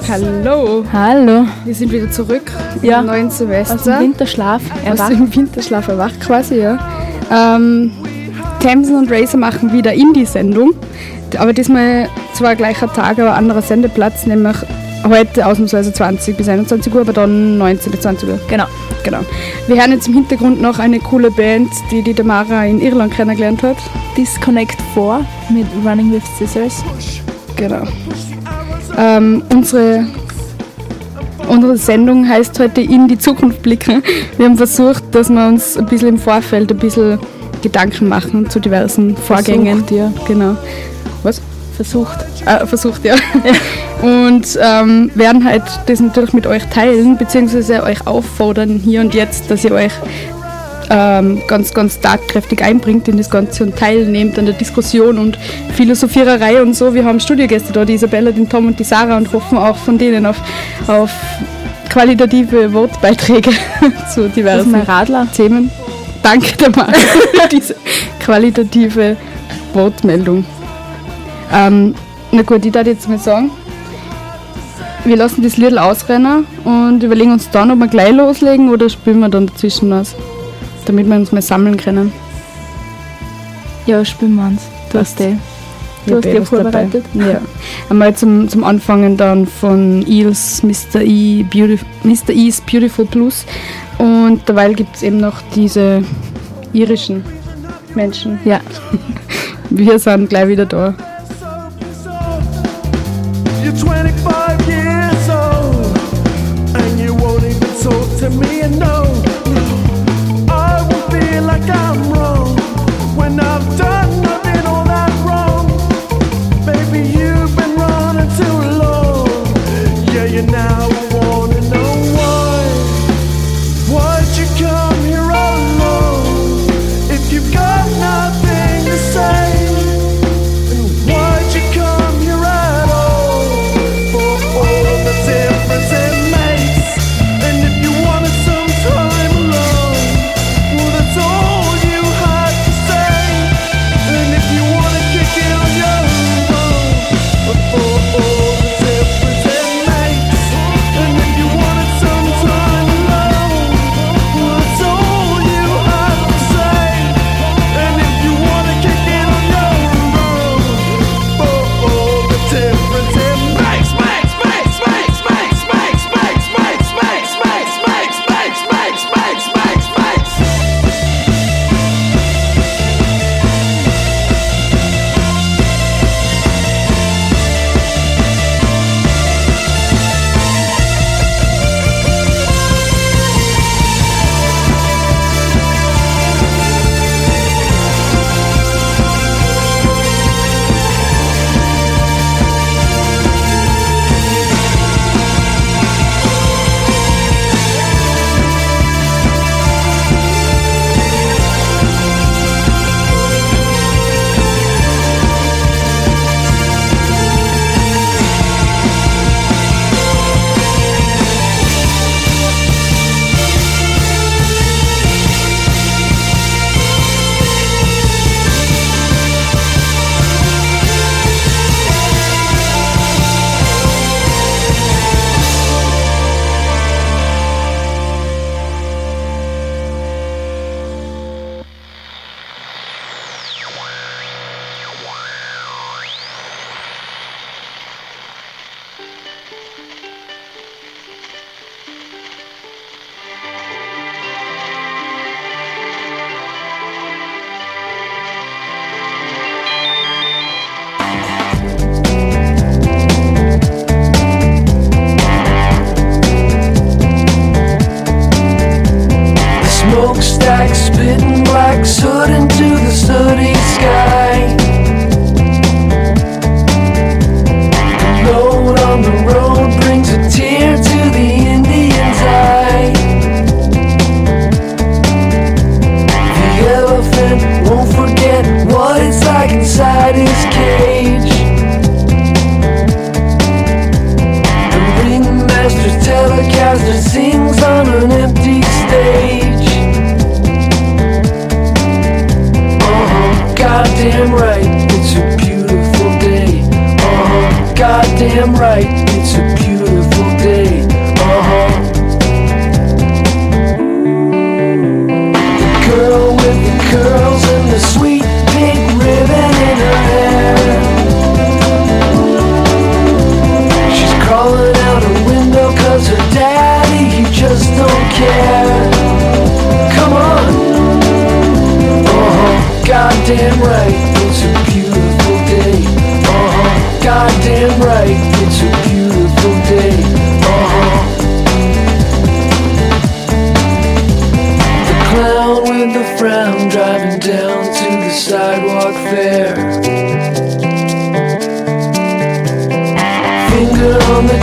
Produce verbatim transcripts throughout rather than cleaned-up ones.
Hallo. Hallo. Wir sind wieder zurück ja. im neuen Semester. Aus dem Winterschlaf erwacht. Aus dem Winterschlaf erwacht quasi, ja. Ähm, Tamsin und Razor machen wieder Indie-Sendung. Aber diesmal zwar gleicher Tag, aber anderer Sendeplatz, nämlich heute ausnahmsweise zwanzig bis einundzwanzig Uhr, aber dann neunzehn bis zwanzig Uhr. Genau. genau. Wir hören jetzt im Hintergrund noch eine coole Band, die die Tamara in Irland kennengelernt hat. Disconnect vier mit Running with Scissors. Genau. Ähm, unsere, unsere Sendung heißt heute In die Zukunft blicken. Wir haben versucht, dass wir uns ein bisschen im Vorfeld ein bisschen Gedanken machen zu diversen Vorgängen. Versucht, ja. Genau. Was? Versucht. Äh, versucht, ja. Und ähm, werden halt das natürlich mit euch teilen, beziehungsweise euch auffordern hier und jetzt, dass ihr euch ähm, ganz, ganz tatkräftig einbringt in das Ganze und teilnehmt an der Diskussion und Philosophiererei und so. Wir haben Studiogäste da, die Isabella, den Tom und die Sarah, und hoffen auch von denen auf, auf qualitative Wortbeiträge zu diversen Themen. Danke, Tamara, für diese qualitative Wortmeldung. Ähm, na gut, ich darf jetzt mal sagen, wir lassen das Lied ausrennen und überlegen uns dann, ob wir gleich loslegen oder spielen wir dann dazwischen was, damit wir uns mal sammeln können. Ja, spielen wir uns. Du hast die. Du hast die vorbereitet. Ja. Einmal zum, zum Anfangen dann von Eels Mister E, Beautif- Mister E's Beautiful Blues, und derweil gibt es eben noch diese irischen Menschen. Ja. Wir sind gleich wieder da. You're twenty-five years old and you won't even talk to me and no, I will feel like I'm wrong when I've done nothing all that wrong. Baby, you've been running too long. Yeah, you now wanna know why. Why'd you come here alone if you've got nothing to say?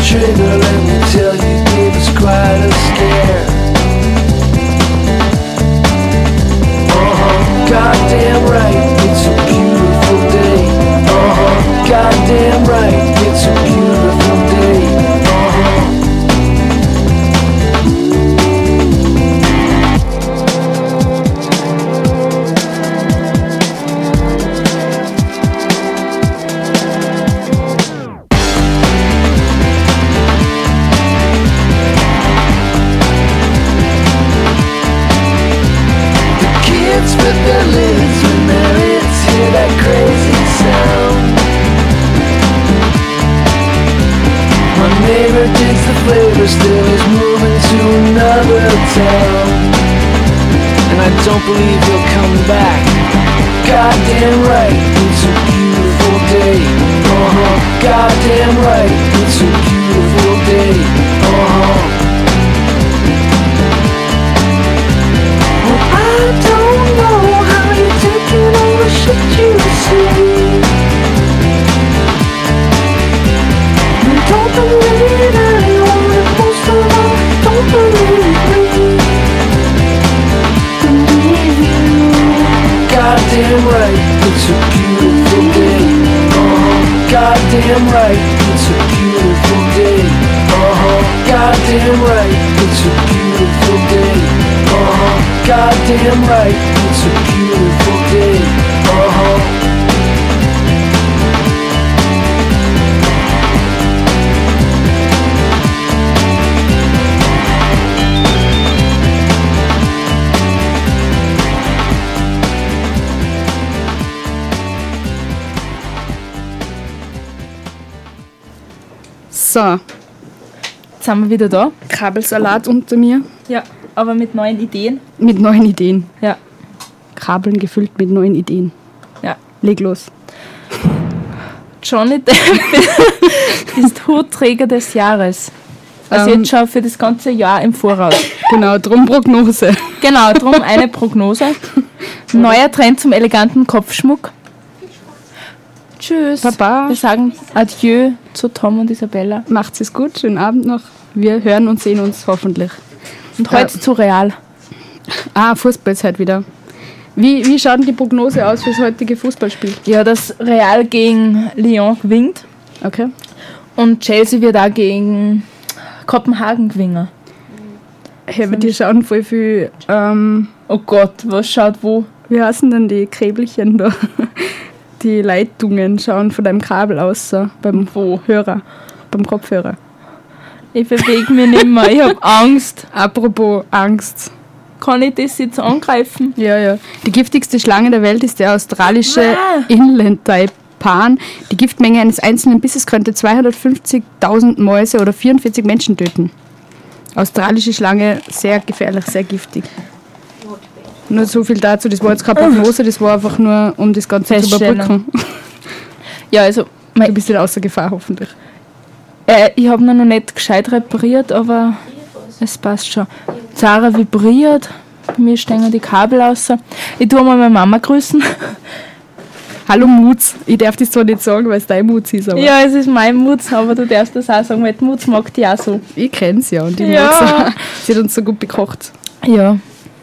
trigger, let me tell you, gave us quite a scare. Uh-huh, goddamn right, it's a beautiful day. Uh-huh, goddamn right, it's a beautiful day. Uh-huh. With their lids when their lids hear that crazy sound. My neighbor digs the flavor, still is moving to another town. And I don't believe he'll come back. Goddamn right, it's a beautiful day. Uh-huh, goddamn right, it's a beautiful day. Uh-huh. Well, I don't know how you're taking all the shit you say. And don't believe anyone, and most of all, don't believe me. Believe you. Goddamn right, it's a beautiful day. Uh-huh, goddamn right, it's a beautiful day. Uh-huh, goddamn right, it's a beautiful day. Uh-huh, goddamn right, it's a beautiful day. Uh-huh. So, Jetzt sind wir wieder da. Kabelsalat unter mir Ja, aber mit neuen Ideen. mit neuen Ideen. Ja. Kabeln gefüllt mit neuen Ideen. Ja. Leg los. Johnny Depp ist Hutträger des Jahres. Also Ähm. jetzt schon für das ganze Jahr im Voraus. Genau, drum Prognose. Genau, drum eine Prognose. Neuer Trend zum eleganten Kopfschmuck. Tschüss. Baba. Wir sagen Adieu zu Tom und Isabella. Macht's es gut, schönen Abend noch. Wir hören und sehen uns hoffentlich. Und heute Ja. zu Real. Ah, Fußball ist heute wieder. Wie, wie schaut denn die Prognose aus fürs heutige Fußballspiel? Ja, dass Real gegen Lyon gewinnt Okay. und Chelsea wird auch gegen Kopenhagen gewinnen. Hey, aber die schauen voll viel, ähm, Oh Gott, was schaut wo? wie heißen denn die Käbelchen da? Die Leitungen schauen von deinem Kabel aus, so, beim Wo? Hörer, beim Kopfhörer. Ich bewege mich nicht mehr, ich habe Angst. Apropos Angst. Kann ich das jetzt angreifen? Ja, ja. Die giftigste Schlange der Welt ist der australische Ah. Inland-Taipan. Die Giftmenge eines einzelnen Bisses könnte zweihundertfünfzigtausend Mäuse oder vierundvierzig Menschen töten. Australische Schlange, sehr gefährlich, sehr giftig. Nur so viel dazu, das war jetzt keine Prognose, das war einfach nur, um das Ganze zu Feststellung. überbrücken. Ja, also, Du mein, bist nicht außer Gefahr, hoffentlich. äh, ich habe ihn noch nicht gescheit repariert, aber es passt schon. Zara vibriert, bei mir stehen die Kabel raus. Ich tue mal meine Mama grüßen. Hallo Mutz, ich darf das zwar nicht sagen, weil es dein Mutz ist, aber Ja, es ist mein Mutz, aber du darfst das auch sagen, weil die Mutz mag die auch so. ich kenn's ja und die Ja. Mutz, sie hat uns so gut bekocht. Ja.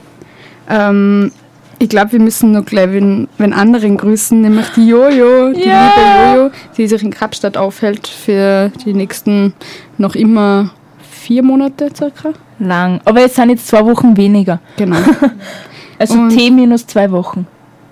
Ähm, ich glaube, wir müssen noch gleich wenn, wenn anderen grüßen, nämlich die Jojo, die Ja. liebe Jojo, die sich in Kapstadt aufhält für die nächsten noch immer vier Monate circa. Lang. Aber es sind jetzt zwei Wochen weniger. Genau. Also Und- T minus zwei Wochen.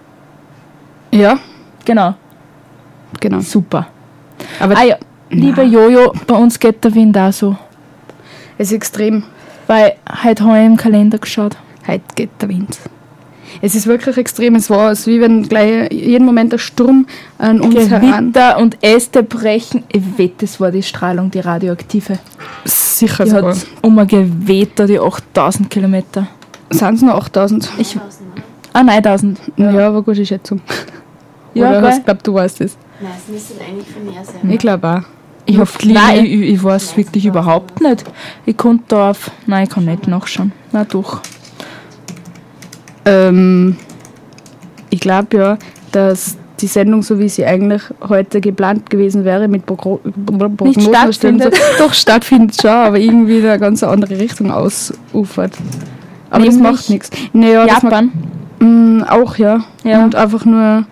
Ja, Genau. genau. Super. Aber Ah ja, liebe Jojo, bei uns geht der Wind auch so. es ist extrem. Weil heute habe ich im Kalender geschaut. Heute geht der Wind. Es ist wirklich extrem. Es war es wie wenn gleich jeden Moment der Sturm an uns heran. Gewitter und Äste brechen. Ich wette, das war die Strahlung, die radioaktive. Sicher Die sogar. hat um ein Gewitter, die achttausend Kilometer. Sind es noch achttausend? Ich, ah, neuntausend. Ja, aber gute Schätzung. Ja, Oder gell? hast du glaubt, du weißt es? Nein, es müssen eigentlich viel mehr sein. Ich glaube auch. Ich hab, Luftlinie. nein, ich, ich weiß wirklich überhaupt nicht. Ich konnte da auf. Nein, ich kann nicht nachschauen. Na doch. Ähm, ich glaube ja, dass die Sendung, so wie sie eigentlich heute geplant gewesen wäre, mit Pro- Prognosen stattfindet. so, doch stattfindet schon, aber irgendwie in eine ganz andere Richtung ausufert. Aber das Nämlich macht nichts. Naja, das macht, Japan. mh, auch, ja. Ja. Und einfach nur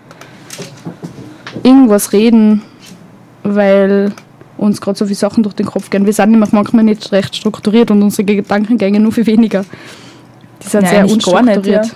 irgendwas reden, weil uns gerade so viele Sachen durch den Kopf gehen. Wir sind nämlich manchmal nicht recht strukturiert und unsere Gedankengänge nur viel weniger. Die sind Nein, sehr eigentlich gar nicht, unstrukturiert.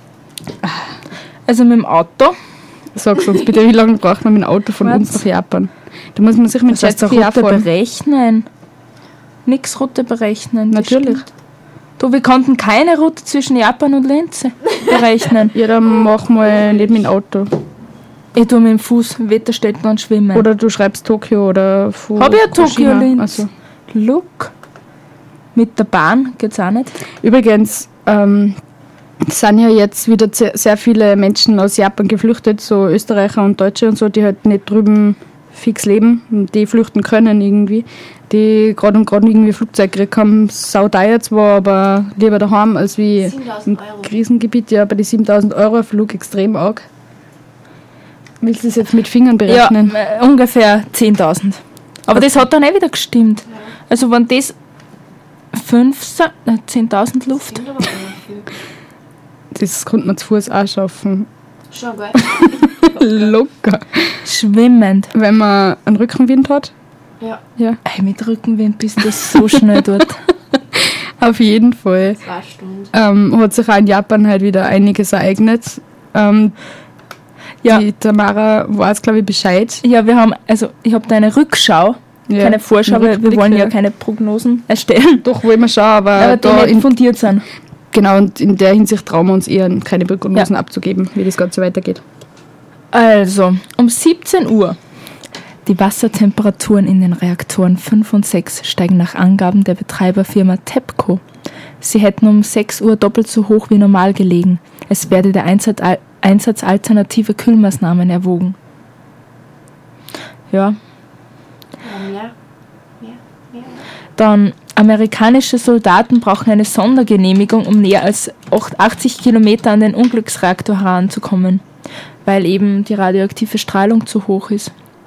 Also mit dem Auto. Sag's uns bitte, wie lange braucht man mit dem Auto von Was? uns nach Japan? Da muss man sich mit Das heißt, Jetski Route fahren. berechnen. Nix Route berechnen. das Natürlich. stimmt. Du, wir konnten keine Route zwischen Japan und Linz berechnen. Ja, dann mach mal nicht mit dem Auto. Ich tue mit dem Fuß Wetterstätten und schwimmen. Oder du schreibst Tokio oder Fu- Hab ich ja Tokio, Fukushima. Linz. Also. Look. Mit der Bahn geht's auch nicht. Übrigens, ähm, es sind ja jetzt wieder ze- sehr viele Menschen aus Japan geflüchtet, so Österreicher und Deutsche und so, die halt nicht drüben fix leben, und die flüchten können irgendwie, die gerade und gerade irgendwie Flugzeug gekriegt haben, sauteuer zwar, aber lieber daheim als wie im siebentausend Euro. Krisengebiet, ja, bei den siebentausend Euro ein Flug extrem arg. Willst du das jetzt mit Fingern Ja, berechnen? äh, ungefähr zehntausend. Aber das hat dann eh wieder gestimmt. Also wenn das fünf, sind, äh, zehntausend Luft. Sind aber gar nicht viel. Das konnte man zu Fuß auch schaffen. Schon, gell? Locker. Schwimmend. Wenn man einen Rückenwind hat. Ja, Ja, Ey, mit Rückenwind bist du so schnell dort. auf jeden Fall. zwei Stunden. Ähm, hat sich auch in Japan halt wieder einiges ereignet. Ähm, Ja. Die Tamara weiß, glaube ich, Bescheid. Ja, wir haben, also ich habe da eine Rückschau, Ja, keine Vorschau, einen weil wir Rückblick, wollen ja ja. keine Prognosen erstellen. Doch, wollen wir schauen, aber, Aber die da nicht in, fundiert sind. genau, und in der Hinsicht trauen wir uns eher, keine Prognosen abzugeben, wie das Ganze weitergeht. Also, um siebzehn Uhr. Die Wassertemperaturen in den Reaktoren fünf und sechs steigen nach Angaben der Betreiberfirma TEPCO. Sie hätten um sechs Uhr doppelt so hoch wie normal gelegen. Es werde der Einsatz, Einsatz alternativer Kühlmaßnahmen erwogen. Ja, Ja, mehr. Mehr. Mehr. dann amerikanische Soldaten brauchen eine Sondergenehmigung, um näher als achtzig Kilometer an den Unglücksreaktor heranzukommen, weil eben die radioaktive Strahlung zu hoch ist.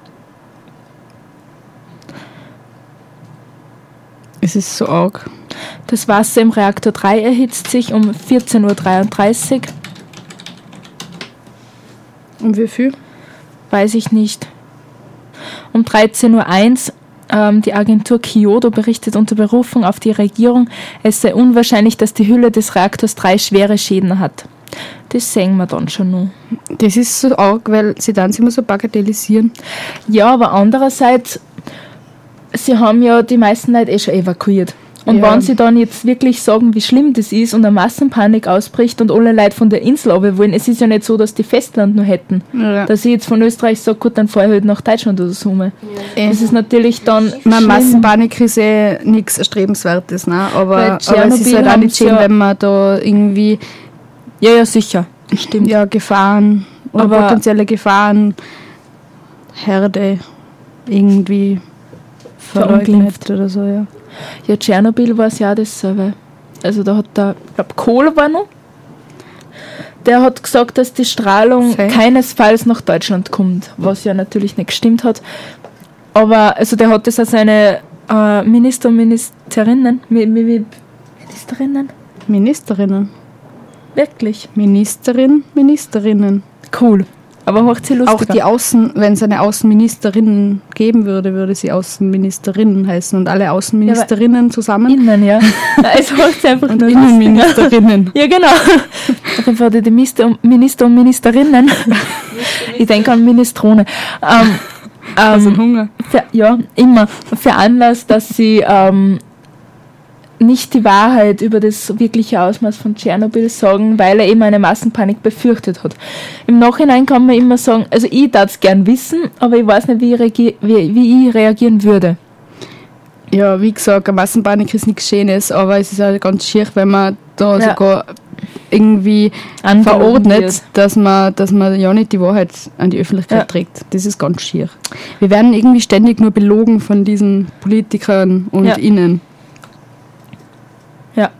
Es ist so arg. Das Wasser im Reaktor drei erhitzt sich um vierzehn Uhr dreiunddreißig, Um wie viel? weiß ich nicht. Um dreizehn Uhr eins, ähm, die Agentur Kyoto berichtet unter Berufung auf die Regierung, es sei unwahrscheinlich, dass die Hülle des Reaktors drei schwere Schäden hat. Das sehen wir dann schon noch. Das ist so arg, weil sie dann immer so bagatellisieren. Ja, aber andererseits, sie haben ja die meisten Leute eh schon evakuiert. Und Ja. wenn sie dann jetzt wirklich sagen, wie schlimm das ist und eine Massenpanik ausbricht und alle Leute von der Insel runter wollen, es ist ja nicht so, dass die Festland nur hätten. Ja. Dass ich jetzt von Österreich sage, gut, dann fahre ich halt nach Deutschland oder so. rum. Das ist natürlich dann Meine schlimm. Massenpanik ist eh nichts Erstrebenswertes, ne? aber, Bei aber es ist Tschernobyl halt auch haben nicht sie schön, ja- wenn man da irgendwie Ja, ja, sicher. Stimmt. ja, Gefahren oder Aber- potenzielle Gefahren Herde irgendwie verleugnet oder so, ja. Ja, Tschernobyl war es ja auch dasselbe. Also da hat der, ich glaube, Kohl war noch. Der hat gesagt, dass die Strahlung Okay. keinesfalls nach Deutschland kommt, was ja natürlich nicht gestimmt hat. Aber also der hat das an seine äh, Minister und Ministerinnen, Mi- Mi- Mi- Ministerinnen, Ministerinnen. wirklich Ministerin, Ministerinnen. cool. Aber macht sie lustig. Auch die Außen, wenn es eine Außenministerin geben würde, würde sie Außenministerinnen heißen und alle Außenministerinnen zusammen. Innen, ja. Es macht sie einfach Und nur lustiger. Innenministerinnen. Ja, genau. Auf jeden Fall die Minister und, Minister und Ministerinnen. Ich denke an Minestrone. Ähm, Also ähm, Hunger. für, ja, immer. Veranlasst, dass sie ähm, nicht die Wahrheit über das wirkliche Ausmaß von Tschernobyl sagen, weil er eben eine Massenpanik befürchtet hat. Im Nachhinein kann man immer sagen, also ich darf es gern wissen, aber ich weiß nicht, wie ich, reagier, wie, wie ich reagieren würde. Ja, wie gesagt, eine Massenpanik ist nichts Schönes, aber es ist halt ganz schier, wenn man da Ja. sogar irgendwie Angelogen verordnet, wird. dass man, dass man ja nicht die Wahrheit an die Öffentlichkeit Ja. trägt. Das ist ganz schier. Wir werden irgendwie ständig nur belogen von diesen Politikern und Ja. Ihnen. Ja.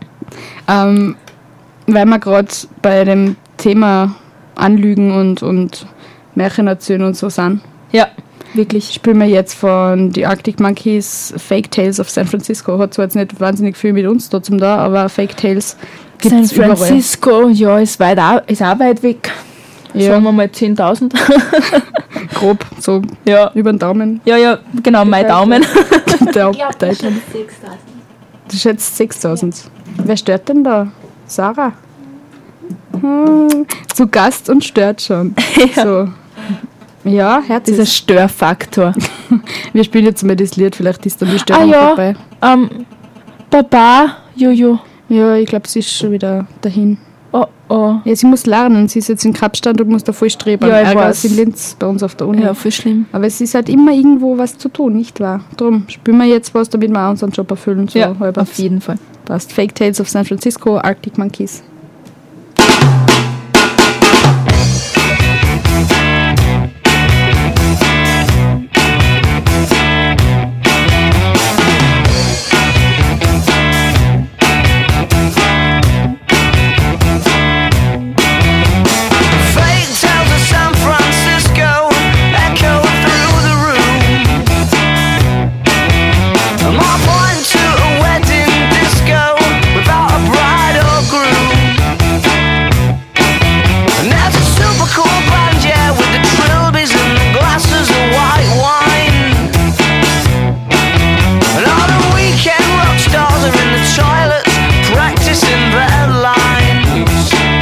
Ähm, weil wir gerade bei dem Thema Anlügen und, und Märchen erzählen und so sind. Ja, wirklich. Spielen wir jetzt von The Arctic Monkeys Fake Tales of San Francisco. Hat zwar jetzt nicht wahnsinnig viel mit uns da zum da, aber Fake Tales gibt San es überall. Francisco, ja, ist, weit auch, ist auch weit weg. Ja. Sagen wir mal zehntausend. Grob, so Ja. über den Daumen. Ja, ja, genau, mein Daumen. Der Ja, Abteil. das sind sechstausend. Du schätzt sechstausend. Wer stört denn da? Sarah? Hm, zu Gast und stört schon. Ja. So. Ja, herzlich. Dieser Störfaktor. Wir spielen jetzt mal das Lied, vielleicht ist dann die Ah Störung ja, dabei. ähm, Baba, Jojo. Ja, ich glaube, sie ist schon wieder dahin. Oh, oh. Ja, sie muss lernen. Sie ist jetzt in Kapstadt und muss da voll streben. Ja, ich Ärger weiß. als in Linz bei uns auf der Uni. Ja, voll schlimm. Aber es ist halt immer irgendwo was zu tun, nicht wahr? Drum spielen wir jetzt was, damit wir auch unseren Job erfüllen. So Ja, halb auf jeden Fall. passt. Fake Tales of San Francisco, Arctic Monkeys. Fake tales of San Francisco echo through the room. I'm all point to a wedding disco without a bride or groom. And there's a super cool band, yeah, with the trilbies and the glasses of white wine. And all the weekend rock stars are in the toilets practicing their lines.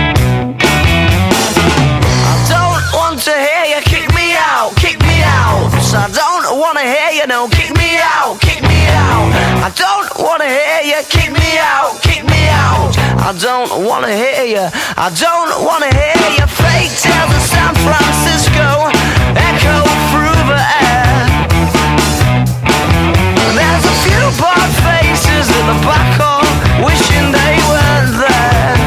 I don't want to hear you kick me out, kick me out. I don't want to hear you, no, kick me out, kick me out. I don't want to hear you kick me out, kick me out. I don't want to hear you, I don't want to hear you. Fake tales of San Francisco echo through the air. There's a few bored faces at the back hall wishing they weren't there.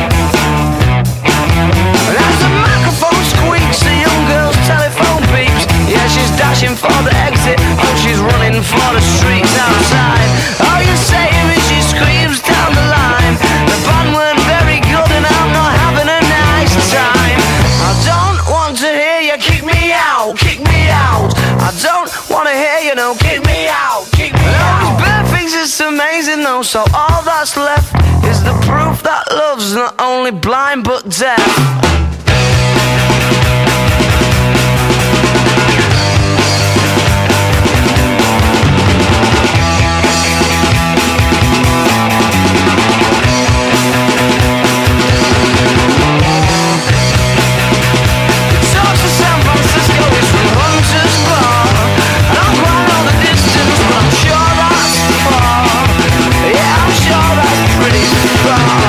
As the microphone squeaks, the young girl's telephone beeps. Yeah, she's dashing for the exit. Oh, she's running for the streets outside. Oh, you say it, she screams down the line. The band weren't very good and I'm not having a nice time. I don't want to hear you kick me out, kick me out. I don't want to hear you, no, kick me out, kick me out. These bad things is amazing though, so all that's left is the proof that love's not only blind but deaf. Talks of San Francisco is from Hunter's Bar. I don't quite know the distance, but I'm sure that's far. Yeah, I'm sure that's pretty far.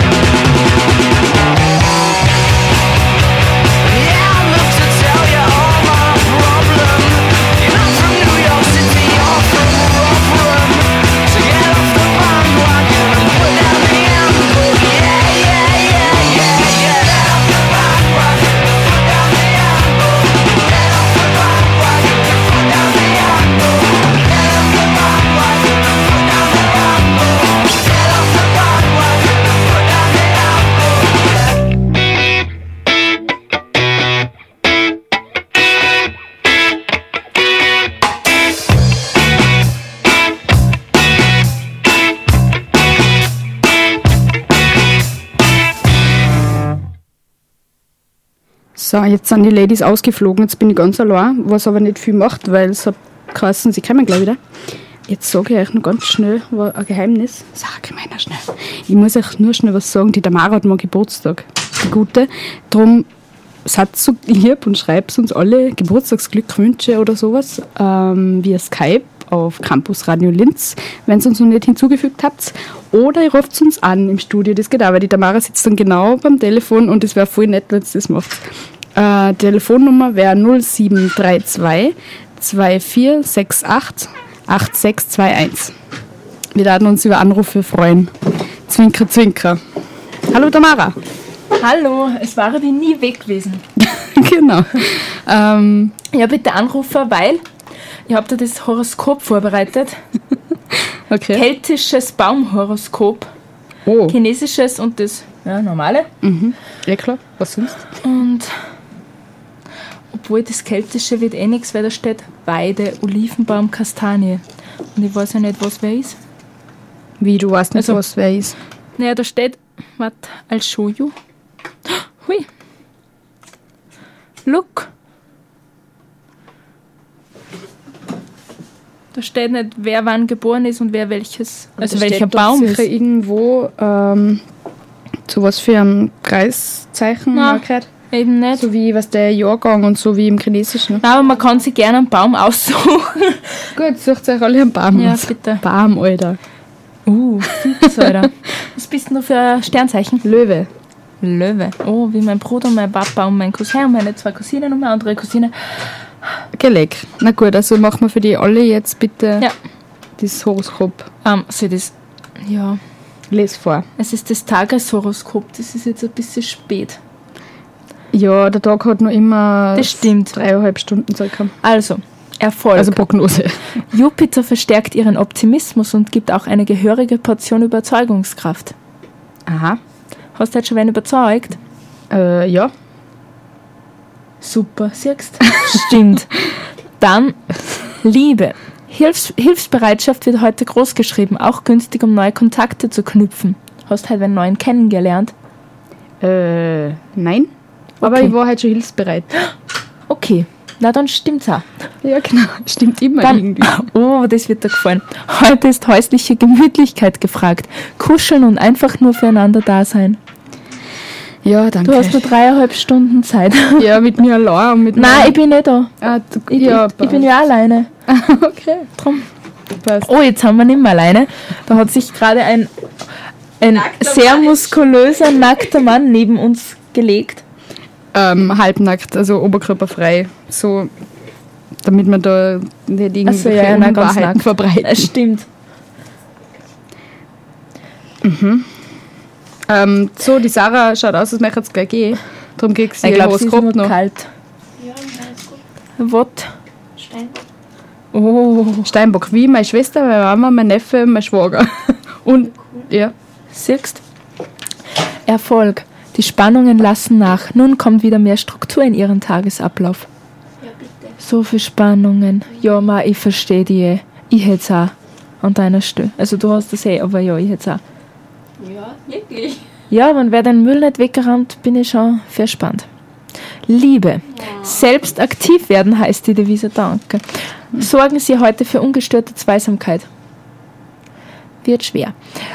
Yeah, I'd love to tell you all my problem. You're not from New York City, you're from Rotherham. So get off the bandwagon and put down the angle. Yeah, yeah, yeah, yeah, yeah. Get off the bandwagon and put down the angle. Get off the bandwagon and put down the angle. Get off the bandwagon and put down the angle. Get off the bandwagon and put down the angle. So, jetzt sind die Ladies ausgeflogen, jetzt bin ich ganz allein, was aber nicht viel macht, weil es hat geheißen, sie kommen gleich wieder. Jetzt sage ich euch noch ganz schnell war ein Geheimnis. Sag meiner schnell. Ich muss euch nur schnell was sagen, die Tamara hat mal Geburtstag, die Gute. Darum seid so lieb und schreibt uns alle Geburtstagsglückwünsche oder sowas ähm, via Skype auf Campus Radio Linz, wenn ihr uns noch nicht hinzugefügt habt. Oder ihr ruft uns an im Studio, das geht auch, weil die Tamara sitzt dann genau beim Telefon und es wäre voll nett, wenn ihr das macht. Äh, Telefonnummer wäre null sieben drei zwei zwei vier sechs acht acht sechs zwei eins. Wir werden uns über Anrufe freuen. Zwinker, zwinker. Hallo Tamara. Hallo, es war die nie weg gewesen. Genau. Ähm, Ja, bitte anrufen, weil ich habe da das Horoskop vorbereitet. okay. Keltisches Baumhoroskop, Oh, chinesisches und das ja, normale. ja klar. Was sonst? Und, obwohl das Keltische wird eh nichts, weil da steht Weide, Olivenbaum, Kastanie. Und ich weiß ja nicht, was wer ist. Wie, du weißt nicht, Also- was wer ist? Naja, da steht, was, I'll show you. Hui. Look. Da steht nicht, wer wann geboren ist und wer welches, also Da welcher steht doch Baum ist. sicher irgendwo ähm, so was für ein Kreiszeichen Na. markiert. Eben nicht. So wie was der Jahrgang und so wie im Chinesischen. Nein, aber man kann sich gerne einen Baum aussuchen. Gut, sucht euch alle einen Baum Ja, aus. bitte. Baum, Alter. Uh, fix, Alter. Was bist denn du für ein Sternzeichen? Löwe. Löwe. Oh, wie mein Bruder, mein Papa und mein Cousin und meine zwei Cousinen und meine andere Cousine. Geleg. Na gut, also machen wir für die alle jetzt bitte Ja. das Horoskop. Ähm, so das, ja, Les vor. es ist das Tageshoroskop. Das ist jetzt ein bisschen spät. Ja, der Tag hat noch immer Das stimmt. dreieinhalb Stunden circa. Also, Erfolg. Also Prognose. Jupiter verstärkt ihren Optimismus und gibt auch eine gehörige Portion Überzeugungskraft. Aha. Hast du jetzt schon wen überzeugt? Äh, ja. Super, siehst du? Stimmt. Dann Liebe. Hilfs Hilfsbereitschaft wird heute groß geschrieben, auch günstig, um neue Kontakte zu knüpfen. Hast halt einen neuen kennengelernt? Äh, nein. Aber Okay. ich war halt schon hilfsbereit. Okay, na dann stimmt's auch. Ja, genau. Stimmt immer Dann, irgendwie. oh, das wird dir gefallen. Heute ist häusliche Gemütlichkeit gefragt. Kuscheln und einfach nur füreinander da sein. Ja, danke. Du hast nur dreieinhalb Stunden Zeit. ja, mit mir allein und mit Nein, ich bin nicht da. Ah, du, Ich, ja, ich, ich bin ja alleine. okay. Drum. Passt. Oh, jetzt haben wir nicht mehr alleine. Da hat sich gerade ein, ein sehr muskulöser, nackter Mann neben uns gelegt. Ähm, halbnackt, also oberkörperfrei. So, damit man da nicht Ach so, irgendwelche ja, ja, nein, ganz Unwahrheiten nackt. verbreiten. Das stimmt. Ähm, so, die Sarah schaut aus, als möchte es gleich gehen. Darum kriegt sie Ich ihr glaube, sie ist Horoskop nur noch. kalt. Ja, alles gut. Was? Steinbock. Oh, Steinbock, wie meine Schwester, meine Mama, mein Neffe, mein Schwager. Und, ja. siehst Erfolg. Die Spannungen lassen nach. Nun kommt wieder mehr Struktur in ihren Tagesablauf. Ja, bitte. So viel Spannungen. Ja, ma, ich verstehe die eh. Ich hätte es auch an deiner Stelle. Also du hast das eh, aber ja, ich hätte es auch. Ja, wirklich. Ja, wenn wer den Müll nicht weggerannt, bin ich schon verspannt. Liebe. Selbst aktiv werden heißt die Devise. Danke. Sorgen Sie heute für ungestörte Zweisamkeit. Wird schwer.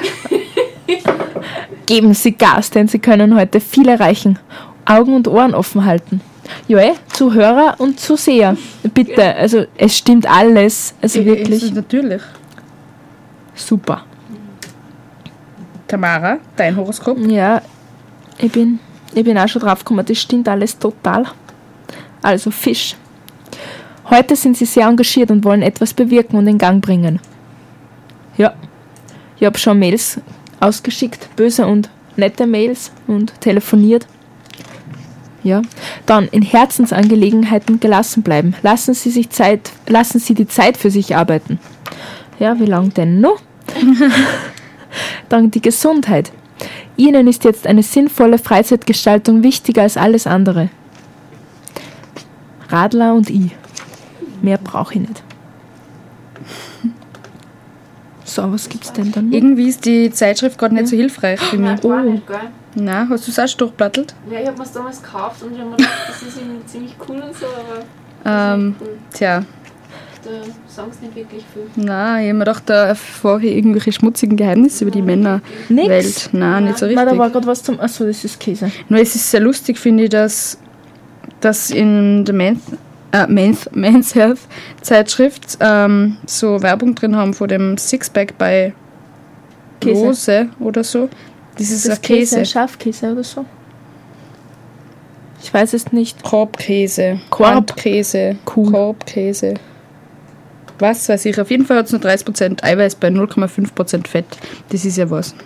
Geben Sie Gas, denn Sie können heute viel erreichen. Augen und Ohren offen halten. Ja, eh, Zuhörer und Zuseher. Bitte, also es stimmt alles. Also wirklich Ist natürlich. super. Tamara, dein Horoskop? Ja, ich bin, ich bin auch schon drauf gekommen, das stimmt alles total. Also Fisch. Heute sind Sie sehr engagiert und wollen etwas bewirken und in Gang bringen. Ja, ich habe schon Mails ausgeschickt, böse und nette Mails und telefoniert. Ja, dann in Herzensangelegenheiten gelassen bleiben. Lassen Sie sich Zeit, lassen Sie die Zeit für sich arbeiten. Ja, wie lange denn noch? Dann die Gesundheit. Ihnen ist jetzt eine sinnvolle Freizeitgestaltung wichtiger als alles andere. Radler und ich. Mehr brauche ich nicht. So, was gibt's denn dann noch? Irgendwie ist die Zeitschrift gerade nicht so hilfreich für mich. Nein, war nicht, gell? Nein, hast du es auch schon durchblattelt? Ja, ich hab mir es damals gekauft und ich hab mir gedacht, das ist irgendwie ziemlich cool und so, aber das Ähm, ist nicht cool. tja, Da sagen sie nicht wirklich viel. nein, ich habe mir gedacht, da erfahre ich irgendwelche schmutzigen Geheimnisse über die Männerwelt. Nix. Nein, nicht so Nein, da war richtig. gerade was zum... Achso, das ist Käse. Nur es ist sehr lustig, finde ich, dass, dass in der Men's, äh, Men's, Men's Health Zeitschrift ähm, so Werbung drin haben von dem Sixpack bei Käse. Rose oder so. Das ist Das ein Käse. Schafkäse oder so? Ich weiß es nicht. Korbkäse. Korb. Korbkäse. Cool. Korbkäse. Was weiß ich. Auf jeden Fall hat es nur dreißig Prozent Eiweiß bei null Komma fünf Prozent Fett. Das ist ja was.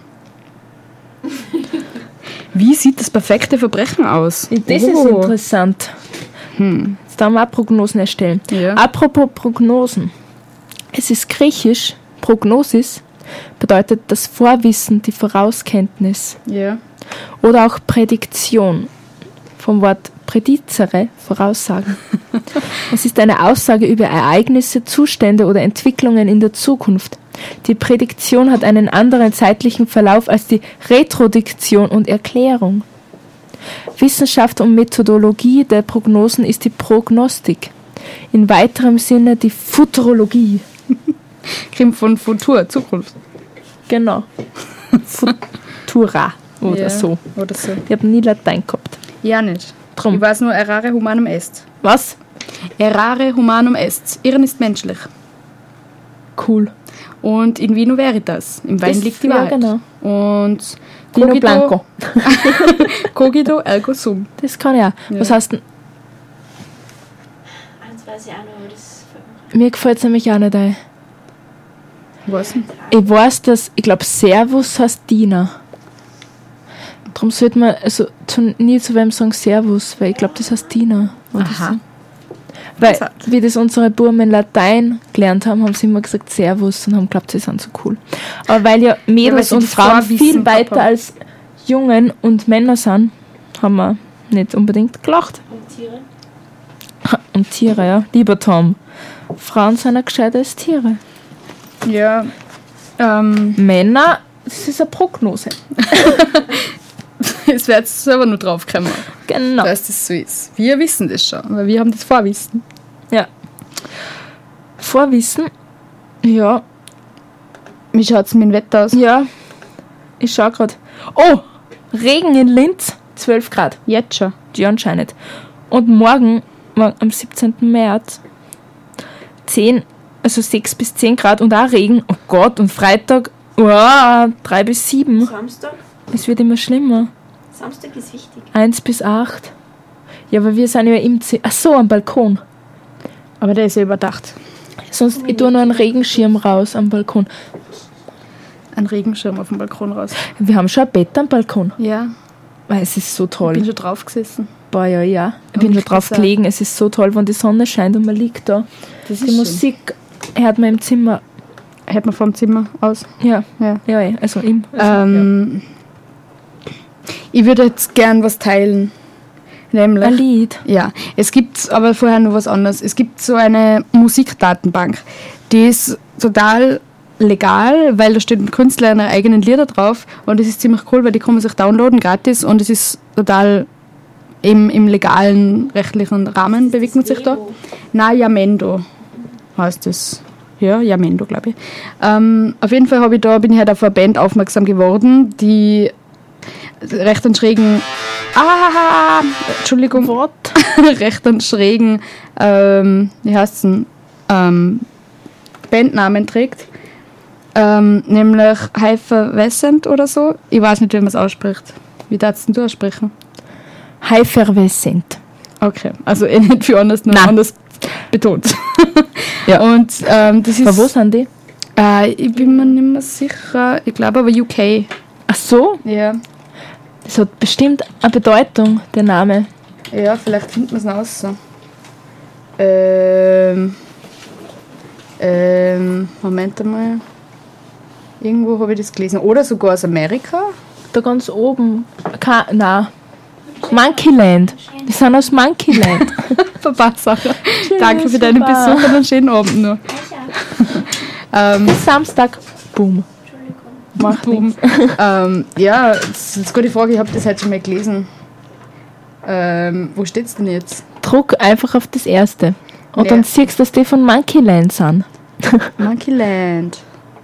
Wie sieht das perfekte Verbrechen aus? Das ist Oh. interessant. Jetzt darf man auch Prognosen erstellen. Ja. Apropos Prognosen. Es ist griechisch, Prognosis bedeutet das Vorwissen, die Vorauskenntnis Ja. oder auch Prädiktion. vom Wort predizere, voraussagen. Es ist eine Aussage über Ereignisse, Zustände oder Entwicklungen in der Zukunft. Die Prädiktion hat einen anderen zeitlichen Verlauf als die Retrodiktion und Erklärung. Wissenschaft und Methodologie der Prognosen ist die Prognostik. In weiterem Sinne die Futurologie. Kommt von Futur, Zukunft. Genau. Futura oder Ja, so. Oder so. Ich habe nie Latein gehabt. Ja, nicht. Drum. Ich weiß nur, errare humanum est. Was? Errare humanum est. Irren ist menschlich. Cool. Und in vino veritas. Im Wein Das- liegt die ja, Wahrheit. genau. Und Vino cogito, Blanco. cogito ergo sum. Das kann ich auch. Ja. Was heißt denn? Eins weiß ich auch noch, aber das Mir gefällt es nämlich auch nicht ein. Was? Ich weiß, dass, ich glaube, Servus heißt Diener. Darum sollte man also zu, nie zu wem sagen Servus, weil ich glaube, das heißt Diener. Oder Aha. so. Weil, Interessant. wie das unsere Buben in Latein gelernt haben, haben sie immer gesagt Servus und haben geglaubt, sie sind so cool. Aber weil ja weil Mädels sie und das Frauen Vorwissen viel gehabt weiter haben. als Jungen und Männer sind, haben wir nicht unbedingt gelacht. und Tiere. Und Tiere, ja. Lieber Tom, Frauen sind ja gescheiter als Tiere. Ja. Ähm, Männer, das ist eine Prognose. es wird jetzt selber nur drauf kommen, Genau. dass das so ist. Wir wissen das schon, weil wir haben das Vorwissen. Ja. Vorwissen? Ja. Wie schaut es mit dem Wetter aus? Ja. Ich schau grad. Oh! Regen in Linz, zwölf Grad. Jetzt schon. Die anscheinend. Und morgen, morgen am siebzehnten März, zehn, also sechs bis zehn Grad und auch Regen. Oh Gott, und Freitag, oh, drei bis sieben. Samstag? Es wird immer schlimmer. Samstag ist wichtig. eins bis acht. Ja, aber wir sind ja im Zimmer. Ach so, am Balkon. Aber der ist ja überdacht. Sonst, ich tue nur einen Regenschirm raus am Balkon. Ein Regenschirm auf dem Balkon raus. Wir haben schon ein Bett am Balkon. Ja, Weil es ist so ich toll. bin schon drauf gesessen. Boah, ja, ja. Ich bin Und schon drauf Friseur. gelegen. Es ist so toll, wenn die Sonne scheint und man liegt da. Das Die Musik hört man im Zimmer. Hört man vom Zimmer aus. Ja, Ja. ja, ja, also im. Also, Ähm, Ich würde jetzt gern was teilen. ja. Nämlich. Ein Lied. Ja, es gibt aber vorher noch was anderes. Es gibt so eine Musikdatenbank, die ist total legal, weil da stehen Künstler ihre eigenen Lieder drauf und das ist ziemlich cool, weil die kann man sich downloaden gratis und es ist total im, im legalen rechtlichen Rahmen bewegt man sich da. Na, Yamendo heißt es. Ja, Yamendo, glaube ich. Ähm, auf jeden Fall habe ich da, bin ich halt auf eine Band aufmerksam geworden, die recht einen schrägen Ah, Entschuldigung. What? recht einen schrägen, ähm, wie heißt es denn, ähm, Bandnamen trägt. Ähm, nämlich Hypervescent oder so. Ich weiß nicht, wie man es ausspricht. Wie darfst du aussprechen? Hypervescent. Okay, also eh nicht viel anders, nur Nein. anders betont. Ja. Und ähm, das ist. Aber wo sind die? Äh, ich bin mir nicht mehr sicher. Ich glaube aber U K. Ach so, Ja. das hat bestimmt eine Bedeutung, der Name. Ja, vielleicht findet man es noch raus. Ähm. Ähm. Moment einmal. Irgendwo habe ich das gelesen. Oder sogar aus Amerika. Da ganz oben. Ka na. Monkeyland. Die sind aus Monkeyland. Verpasst. Danke für deinen super. Besuch und einen schönen Abend noch. ähm, Bis Samstag. Boom. Macht Boom. nichts. ähm, ja, das ist eine gute Frage. Ich habe das heute schon mal gelesen. Ähm, wo steht's denn jetzt? Druck einfach auf das erste. Und Ja. dann siehst du, dass die von Monkeyland sind. Monkeyland.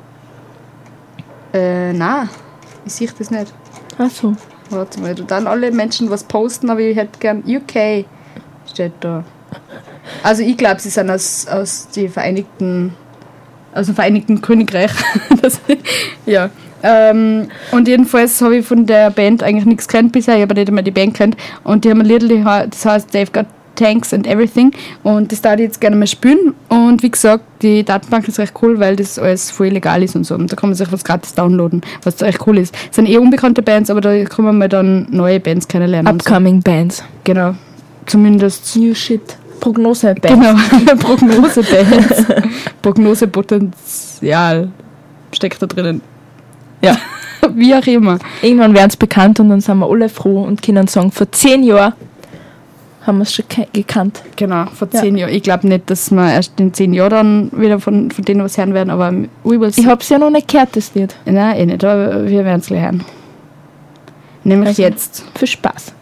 Äh, nein. Ich sehe das nicht. Ach so. Warte mal, du dann alle Menschen was posten, aber ich hätte gern U K steht da. Also ich glaube, sie sind aus, aus die Vereinigten, aus dem Vereinigten Königreich. das, ja. Ähm, und jedenfalls habe ich von der Band eigentlich nichts kennt bisher, ich habe nicht einmal die Band kennt. Und die haben ein Lied, das heißt They've Got Tanks and Everything. Und das darf ich jetzt gerne mal spielen. Und wie gesagt, die Datenbank ist recht cool, weil das alles voll legal ist und so. Und da kann man sich was gratis downloaden, was echt cool ist. Es sind eh unbekannte Bands, aber da kann man mal dann neue Bands kennenlernen. und so. Upcoming Bands. Genau. Zumindest. New Shit. Prognose Bands. Genau. Prognose-Bands. Prognosepotenzial steckt da drinnen. Ja. Wie auch immer. Irgendwann werden sie bekannt und dann sind wir alle froh und können sagen, vor zehn Jahren haben wir es schon ke- gekannt. Genau, vor Ja. zehn Jahren. Ich glaube nicht, dass wir erst in zehn Jahren dann wieder von, von denen was hören werden, aber we will see. Ich habe es ja noch nicht gehört, das Lied. Nein, eh nicht, aber wir werden es gleich hören. Nämlich Also, jetzt. Viel Spaß.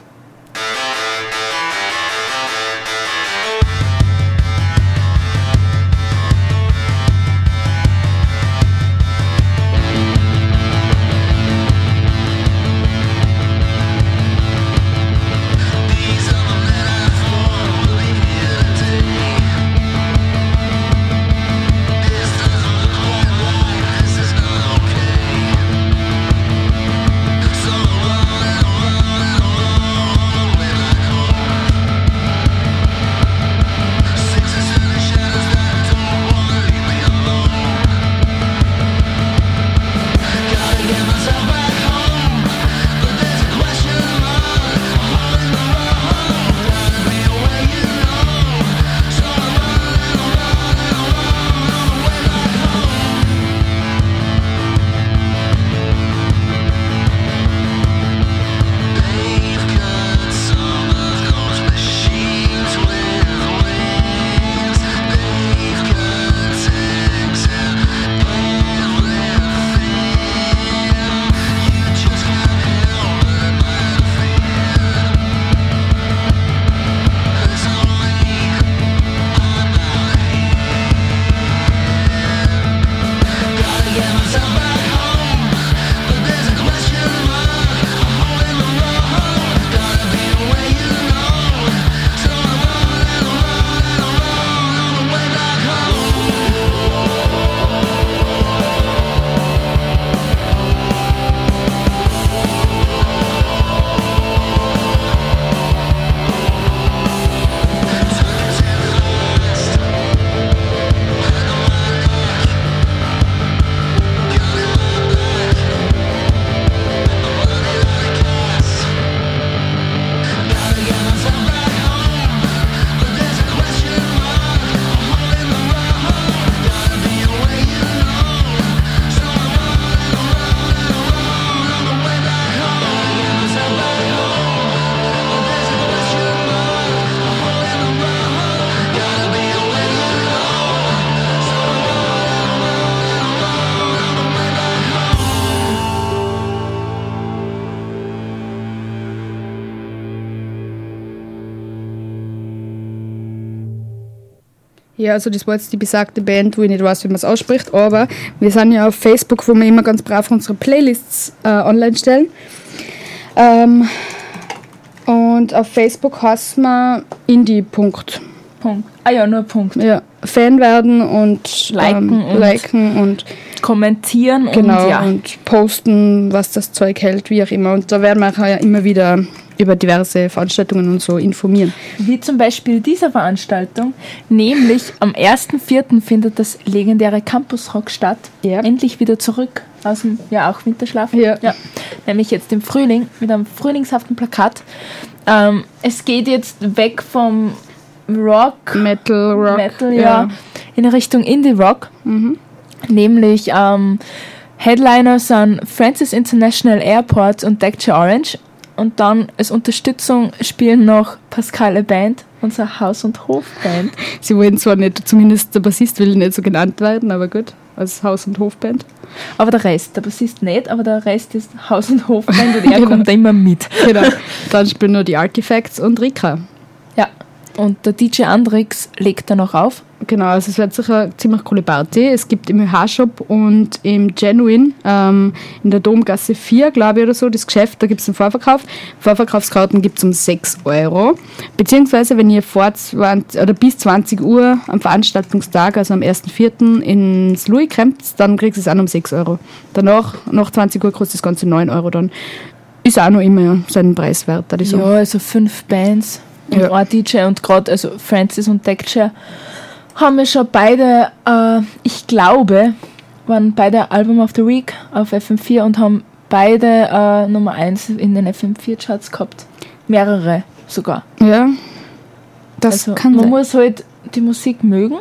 Ja, also das war jetzt die besagte Band, wo ich nicht weiß, wie man es ausspricht, aber wir sind ja auf Facebook, wo wir immer ganz brav unsere Playlists äh, online stellen. Ähm, und auf Facebook heißt man Indie. Punkt. Punkt. Ah ja, nur Punkt. Ja, Fan werden und Liken ähm, und liken und Kommentieren genau und ja. und posten, was das Zeug hält, wie auch immer. Und da werden wir auch ja immer wieder über diverse Veranstaltungen und so informieren. Wie zum Beispiel diese Veranstaltung, nämlich am ersten vierten findet das legendäre Campus Rock statt. Ja. Endlich wieder zurück aus dem, ja auch Winterschlaf. Ja. Nämlich jetzt im Frühling mit einem frühlingshaften Plakat. Ähm, es geht jetzt weg vom Rock, Metal, Rock. Metal ja, in Richtung Indie Rock. Mhm. Nämlich ähm, Headliner sind Francis International Airport und Deckchair Orange. Und dann als Unterstützung spielen noch Pascal Band, unsere Haus- und Hofband. Sie wollen zwar nicht, zumindest der Bassist will nicht so genannt werden, aber gut, als Haus- und Hofband. Aber der Rest, der Bassist nicht, aber der Rest ist Haus- und Hofband und er Genau. kommt da immer mit. Genau. Dann spielen noch die Artifacts und Rika. Ja, und der D J Andrix legt da noch auf. Genau, also es wird sicher eine ziemlich coole Party. Es gibt im Ö H-Shop und im Genuine ähm, in der Domgasse vier, glaube ich, oder so, das Geschäft, da gibt es einen Vorverkauf. Vorverkaufskarten gibt es um sechs Euro. Beziehungsweise, wenn ihr vor zwanzig oder bis zwanzig Uhr am Veranstaltungstag, also am ersten vierten ins Louis kommt, dann kriegst du es auch um sechs Euro. Danach, nach zwanzig Uhr, kostet das Ganze neun Euro dann. Ist auch noch immer seinen Preis wert, würde ich sagen. Ja, also fünf Bands und Ja. ein D J und gerade, also Francis und Deckchair haben wir schon beide, äh, ich glaube, waren beide Album of the Week auf F M vier und haben beide äh, Nummer eins in den F M vier Charts gehabt. Mehrere sogar. Ja, das Also kann man sein. muss halt die Musik mögen,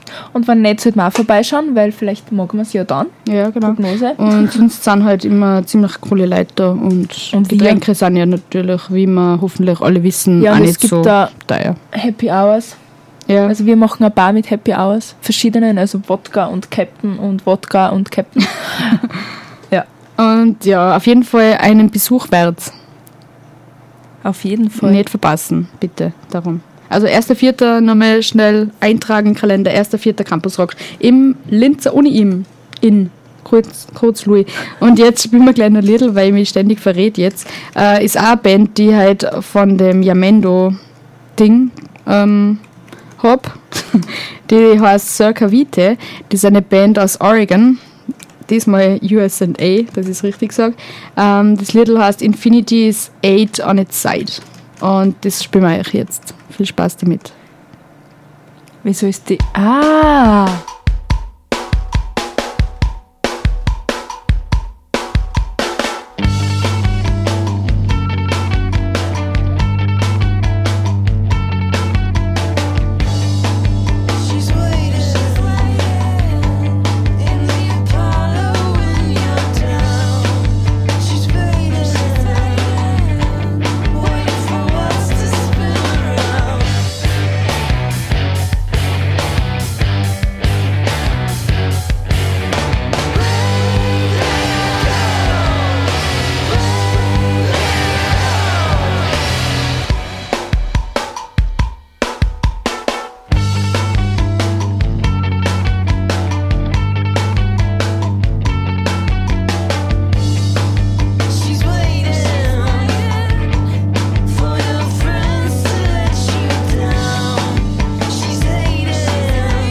Und wenn nicht, sollte man auch vorbeischauen, weil vielleicht mag man es ja dann. Ja, genau. Prognose. Und sonst sind halt immer ziemlich coole Leute da und, Und die wir- Getränke sind ja natürlich, wie wir hoffentlich alle wissen, Ja, auch und es nicht gibt so da teuer. Happy Hours. Ja, Also wir machen eine Bar mit Happy Hours. Verschiedenen, also Wodka und Captain und Wodka und Captain. Ja, und ja, auf jeden Fall einen Besuch wert. auf jeden Fall. Nicht verpassen, bitte, darum. Also erster Vierter nochmal schnell eintragen, Kalender, erster Vierter Campus Rock im Linzer Uni im in Kreuz, Kreuzlui. Und jetzt spielen wir gleich noch Lidl, weil ich mich ständig verrät jetzt. Äh, ist auch eine Band, die halt von dem Yamendo-Ding ähm, hab. Die heißt Circa Vitae. Das ist eine Band aus Oregon. Diesmal U S A, dass ich es richtig sage. Ähm, das Lied heißt Infinity's Eight on its Side. Und das spielen wir euch jetzt. Viel Spaß damit. Wieso ist die... Ah! She's waiting in the Apollo when you're down. She's waiting, waiting for us to spin around. She's waiting for your friends to let you down. She's hating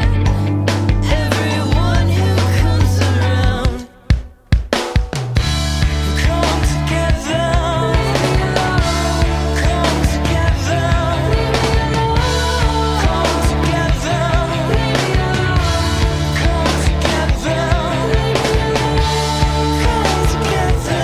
everyone who comes around. Come together, come together, come together, come together. Come together,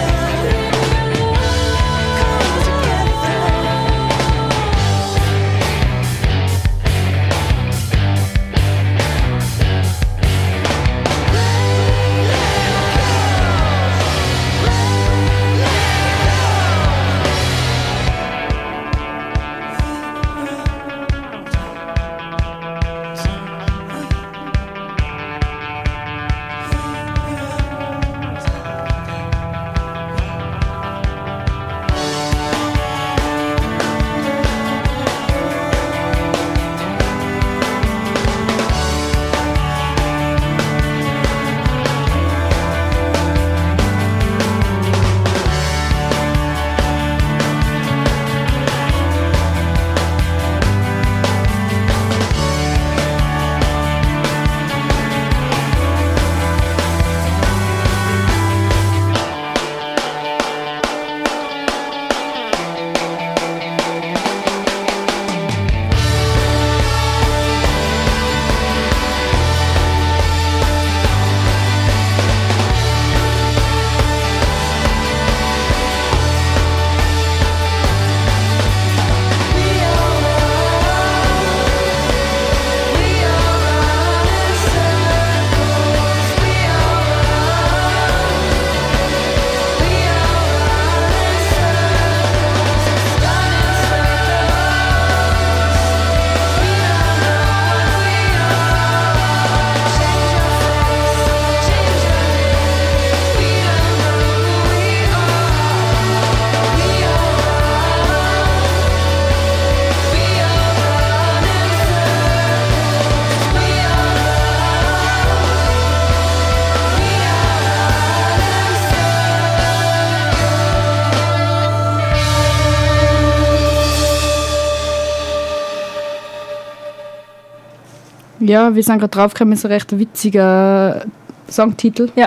Ja, wir sind gerade draufgekommen, ist ein recht witziger Songtitel. Ja.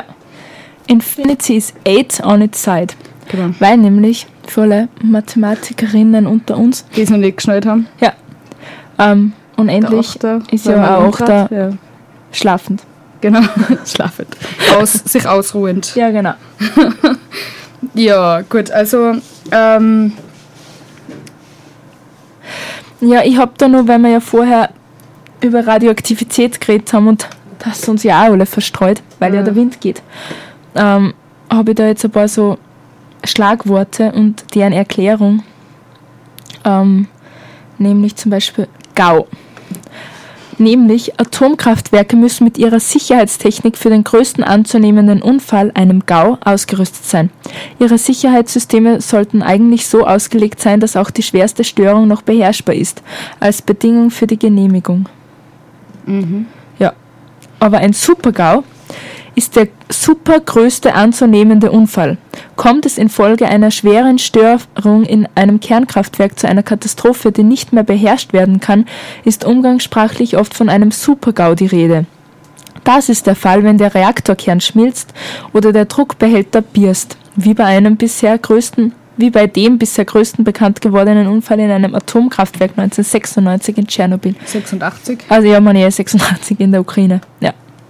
Infinity is eight on its side. Genau. Weil nämlich für alle Mathematikerinnen unter uns, Die es noch nicht geschnallt haben. ja, ähm, unendlich Achter, ist weil ja man auch umdreht. der Ja, schlafend. genau. Schlafend. Aus, sich ausruhend. Ja, genau. Ja, gut, also ähm, Ja, ich habe da nur, weil wir ja vorher über Radioaktivität geredet haben und das uns ja auch alle verstreut, weil ja, Ja. der Wind geht, ähm, habe ich da jetzt ein paar so Schlagworte und deren Erklärung. Ähm, nämlich zum Beispiel GAU. Nämlich Atomkraftwerke müssen mit ihrer Sicherheitstechnik für den größten anzunehmenden Unfall, einem GAU, ausgerüstet sein. Ihre Sicherheitssysteme sollten eigentlich so ausgelegt sein, dass auch die schwerste Störung noch beherrschbar ist, als Bedingung für die Genehmigung. Ja, aber ein Super-GAU ist der supergrößte anzunehmende Unfall. Kommt es infolge einer schweren Störung in einem Kernkraftwerk zu einer Katastrophe, die nicht mehr beherrscht werden kann, ist umgangssprachlich oft von einem Super-GAU die Rede. Das ist der Fall, wenn der Reaktorkern schmilzt oder der Druckbehälter birst, wie bei einem bisher größten, wie bei dem bisher größten bekannt gewordenen Unfall in einem Atomkraftwerk neunzehnhundertsechsundneunzig in Tschernobyl. sechsundachtzig. Also ja, man ja sechsundachtzig in der Ukraine. Ja.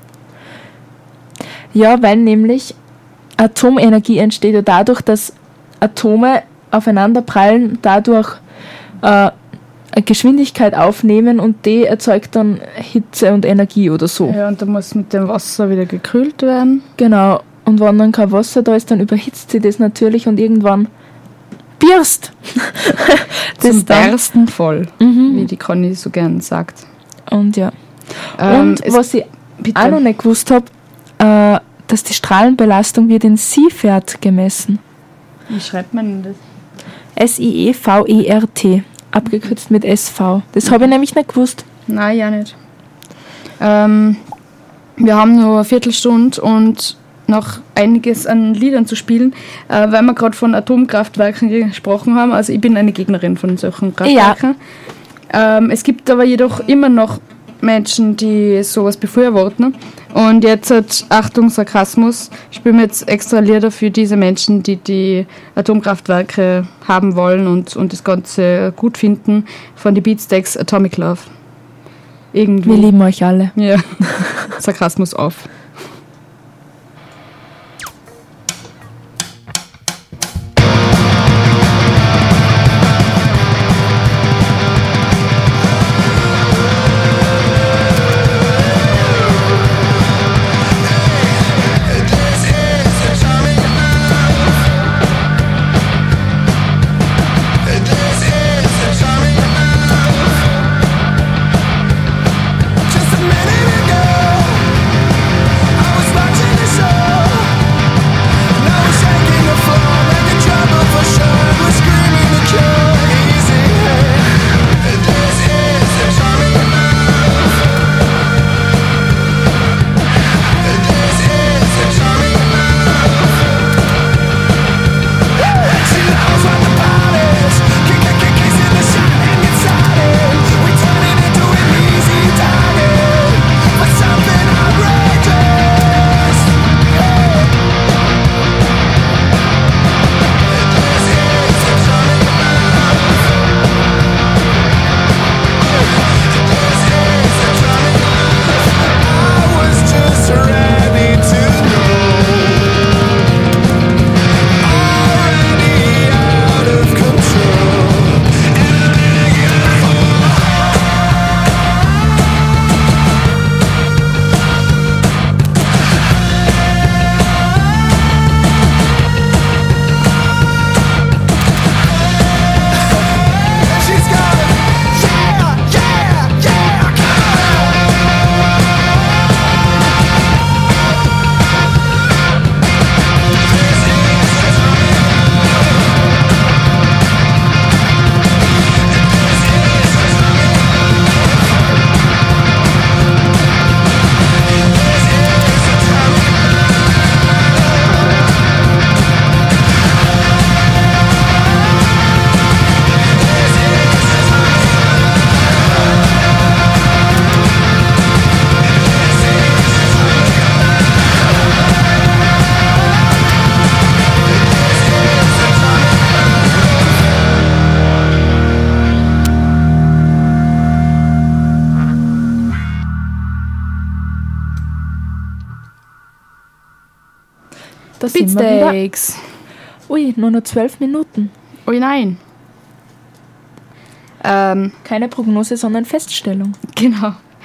Ja, weil nämlich Atomenergie entsteht ja dadurch, dass Atome aufeinander prallen, dadurch äh, eine Geschwindigkeit aufnehmen und die erzeugt dann Hitze und Energie oder so. Ja, und da muss mit dem Wasser wieder gekühlt werden. Genau. Und wenn dann kein Wasser da ist, dann überhitzt sie das natürlich und irgendwann birst. Zum dann- Bersten voll, Mhm. wie die Conny so gern sagt. Und ja. Ähm, und es- was ich bitte. auch noch nicht gewusst habe, äh, dass die Strahlenbelastung wird in Sievert gemessen. Wie schreibt man denn das? S I E V E R T, abgekürzt mit S V. Das habe ich nämlich nicht gewusst. Nein, ja nicht. Ähm, wir haben nur eine Viertelstunde und noch einiges an Liedern zu spielen, äh, weil wir gerade von Atomkraftwerken gesprochen haben. Also ich bin eine Gegnerin von solchen Kraftwerken. Ähm, es gibt aber jedoch immer noch Menschen, die sowas befürworten. Und jetzt hat, Achtung, Sarkasmus, spielen wir jetzt extra Lieder für diese Menschen, die die Atomkraftwerke haben wollen und, und das Ganze gut finden, von die Beatsteaks Atomic Love. Irgendwie. Wir lieben euch alle. Ja. Sarkasmus auf. Just a minute ago, I was watching the show. Now we're shaking the floor like a trouble for sure. We're screaming the cure, easy. This is the charming love. This is the charming love. She knows what the part is. Kick, kick, kick, kissing the shot and get started. We turn it into an easy target for something outrageous. This is the charming love. This is the charming love. I was just ready to know. Already out of control. She's got it. Yeah, yeah, yeah. Da sind wir wieder. Beatsteaks. Ui, nur noch zwölf Minuten. Oh nein. Ähm, Keine Prognose, sondern Feststellung. genau.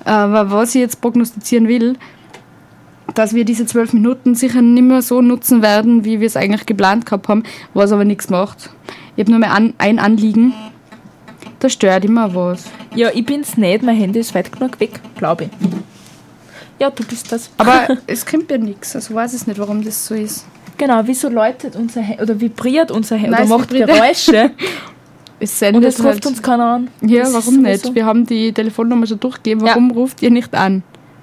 Aber was ich jetzt prognostizieren will, dass wir diese zwölf Minuten sicher nicht mehr so nutzen werden, wie wir es eigentlich geplant gehabt haben, was aber nichts macht. Ich habe nur mehr an, ein Anliegen. Da stört immer was. Ja, ich bin's nicht, mein Handy ist weit genug weg, glaube ich. Ja, du bist das. Aber es kommt ja nichts, also weiß ich nicht, warum das so ist. Genau, wieso läutet unser Handy, oder vibriert unser Handy, Nein, oder es macht vibriert. Geräusche Es und sendet es ruft halt. uns keiner an. Ja, Das ist warum nicht? sowieso- Wir haben die Telefonnummer schon durchgegeben. Warum ruft ihr nicht an?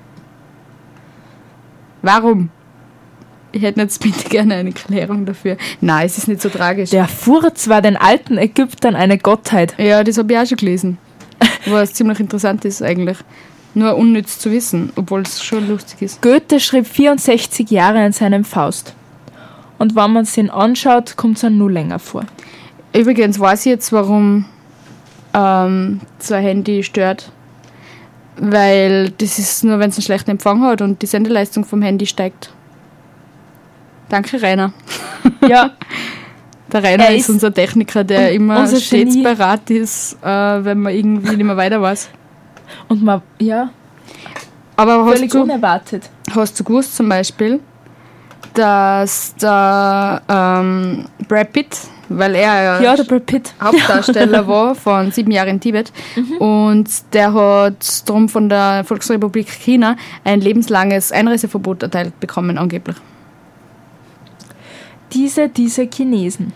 Warum? Ich hätte jetzt bitte gerne eine Erklärung dafür. Nein, es ist nicht so tragisch. Der Furz war den alten Ägyptern eine Gottheit. Ja, das habe ich auch schon gelesen. Was ziemlich interessant ist eigentlich. Nur unnütz zu wissen, obwohl es schon lustig ist. Goethe schrieb vierundsechzig Jahre in seinem Faust. Und wenn man es ihn anschaut, kommt es dann nur länger vor. Übrigens weiß ich jetzt, warum ähm, so ein Handy stört. Weil das ist nur, wenn es einen schlechten Empfang hat und die Sendeleistung vom Handy steigt. Danke, Rainer. Ja, Der Rainer Er ist ist unser Techniker, der immer unser stets Genie. bereit ist, äh, wenn man irgendwie nicht mehr weiter weiß. und man, ja, Aber hast völlig du, unerwartet. hast du gewusst zum Beispiel, dass der ähm, Brad Pitt, weil er ja, Ja, der Brad Pitt. Hauptdarsteller war von Sieben Jahre in Tibet und der hat darum von der Volksrepublik China ein lebenslanges Einreiseverbot erteilt bekommen, angeblich. Diese, diese Chinesen.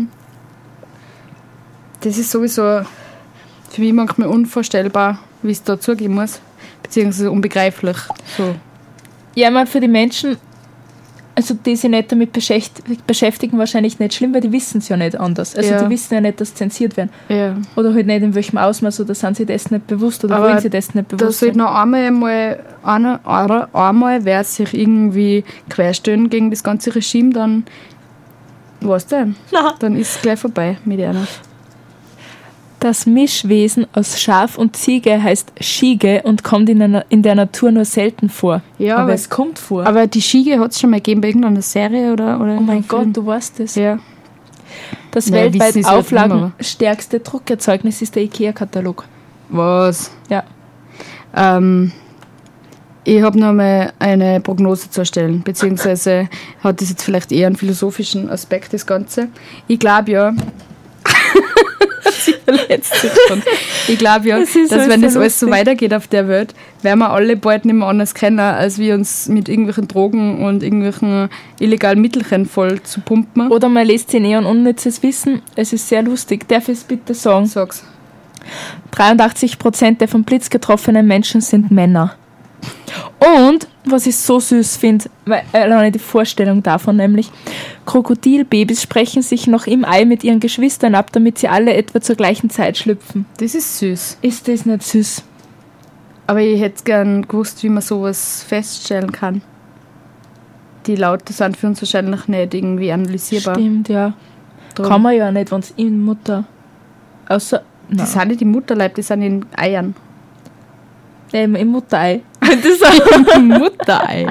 Das ist sowieso für mich manchmal unvorstellbar, wie es da zugehen muss, beziehungsweise unbegreiflich. So. Ja, ich meine, für die Menschen, also die sich nicht damit beschäft- beschäftigen, wahrscheinlich nicht schlimm, weil die wissen es ja nicht anders. Also Ja. die wissen ja nicht, dass zensiert werden. Ja. Oder halt nicht in welchem Ausmaß, oder sind sie das nicht bewusst, oder Aber wollen sie das nicht Da bewusst sollte sein. noch einmal, einmal, eine, eine, einmal wer sich irgendwie querstellen gegen das ganze Regime, dann was denn? Na. Dann ist es gleich vorbei mit einer. Das Mischwesen aus Schaf und Ziege heißt Schiege und kommt in der, in der Natur nur selten vor. Ja, aber aber, es kommt vor. aber die Schiege hat es schon mal gegeben bei irgendeiner Serie oder, oder oh mein einem Film. Gott, du weißt es. Ja. Das Ja, wissen weltweit ist halt auflagenstärkste Druckerzeugnis ist der IKEA-Katalog. Was? Ja. Ähm, ich habe noch mal eine Prognose zu erstellen, beziehungsweise hat das jetzt vielleicht eher einen philosophischen Aspekt, das Ganze. Ich glaube ja, sie verletzt sich schon. Ich glaube ja, Das ist dass alles wenn so das alles so lustig. weitergeht auf der Welt, werden wir alle bald nicht mehr anders kennen, als wir uns mit irgendwelchen Drogen und irgendwelchen illegalen Mittelchen voll zu pumpen. Oder man lässt sich eh an unnützes Wissen. Es ist sehr lustig. Darf ich es bitte sagen? Sag's. dreiundachtzig Prozent der vom Blitz getroffenen Menschen sind Männer. Und, was ich so süß finde, weil alleine die Vorstellung davon nämlich, Krokodilbabys sprechen sich noch im Ei mit ihren Geschwistern ab, damit sie alle etwa zur gleichen Zeit schlüpfen. Das ist süß. Ist das nicht süß? Aber ich hätte gern gewusst, wie man sowas feststellen kann. Die Laute sind für uns wahrscheinlich nicht irgendwie analysierbar. Stimmt, ja. Drum. Kann man ja nicht, wenn es in Mutter... Außer... Die Nein, sind nicht im Mutterleib, die sind in Eiern. eben im Mutterei. Im Mutterei.